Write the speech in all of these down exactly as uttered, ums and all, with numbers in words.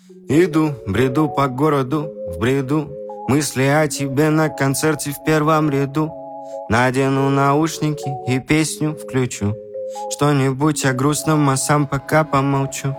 Иду, бреду по городу, в бреду. Мысли о тебе на концерте в первом ряду. Надену наушники и песню включу. Что-нибудь о грустном, а сам пока помолчу.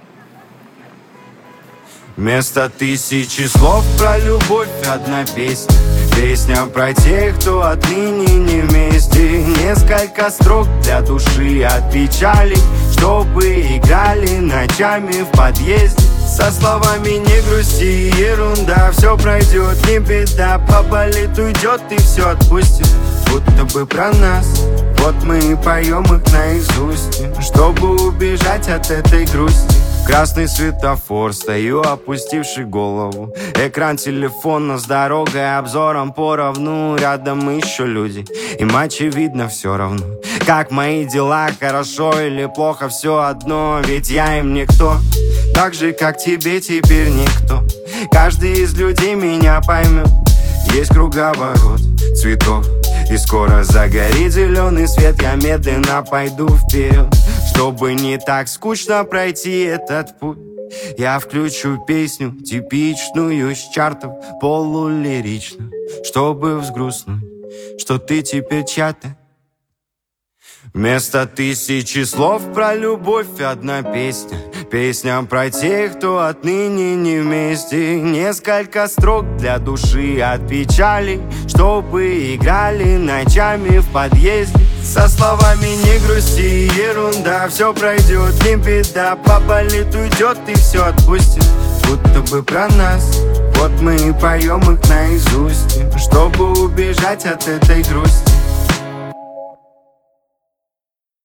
Вместо тысячи слов про любовь одна песня. Песня про тех, кто отныне не вместе. Несколько строк для души от печали, чтобы играли ночами в подъезде. Со словами не грусти, ерунда, все пройдет, не беда. Поболит, уйдет и все отпустит, будто бы про нас. Вот мы и поем их наизусть, чтобы убежать от этой грусти. Красный светофор, стою, опустивший голову. Экран телефона с дорогой, обзором поровну. Рядом еще люди, им очевидно все равно. Как мои дела, хорошо или плохо, все одно. Ведь я им никто, так же как тебе теперь никто. Каждый из людей меня поймет. Есть круговорот цветов, и скоро загорит зеленый свет. Я медленно пойду вперед, чтобы не так скучно пройти этот путь. Я включу песню типичную с чартов, полулирично, чтобы взгрустнуть, что ты теперь чья-то. Вместо тысячи слов про любовь одна песня. Песня про тех, кто отныне не вместе. Несколько строк для души от печали, чтобы играли ночами в подъезде. Со словами не грусти, ерунда, все пройдет, не беда. Поболит, уйдет и все отпустит, будто бы про нас. Вот мы и поем их наизусть, чтобы убежать от этой грусти.